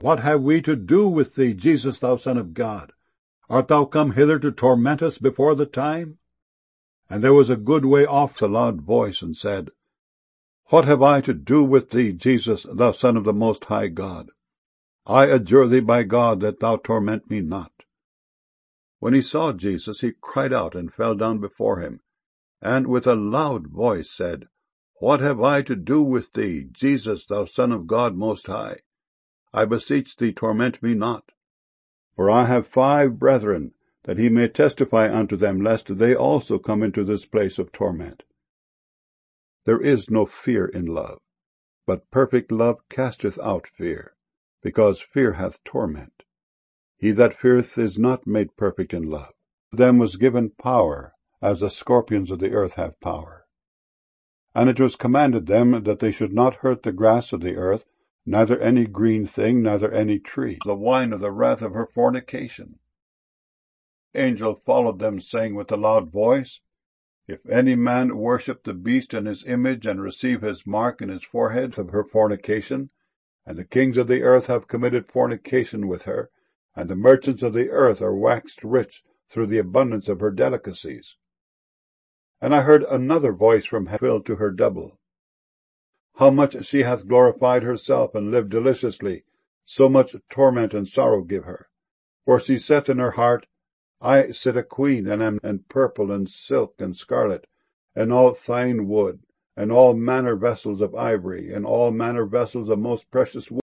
What have we to do with thee, Jesus, thou Son of God? Art thou come hither to torment us before the time? And there was a good way off a loud voice, and said, What have I to do with thee, Jesus, thou Son of the Most High God? I adjure thee by God that thou torment me not. When he saw Jesus, he cried out and fell down before him, and with a loud voice said, What have I to do with thee, Jesus, thou Son of God Most High? I beseech thee, torment me not. For I have 5 brethren, that he may testify unto them, lest they also come into this place of torment. There is no fear in love, but perfect love casteth out fear, because fear hath torment. He that feareth is not made perfect in love. To them was given power, as the scorpions of the earth have power. And it was commanded them that they should not hurt the grass of the earth, neither any green thing, neither any tree, the wine of the wrath of her fornication. Angel followed them, saying with a loud voice, If any man worship the beast in his image, and receive his mark in his forehead of her fornication, and the kings of the earth have committed fornication with her, and the merchants of the earth are waxed rich through the abundance of her delicacies. And I heard another voice from heaven filled to her double. How much she hath glorified herself and lived deliciously, so much torment and sorrow give her. For she saith in her heart, I sit a queen, and am in purple and silk and scarlet, and all fine wood, and all manner vessels of ivory, and all manner vessels of most precious wood.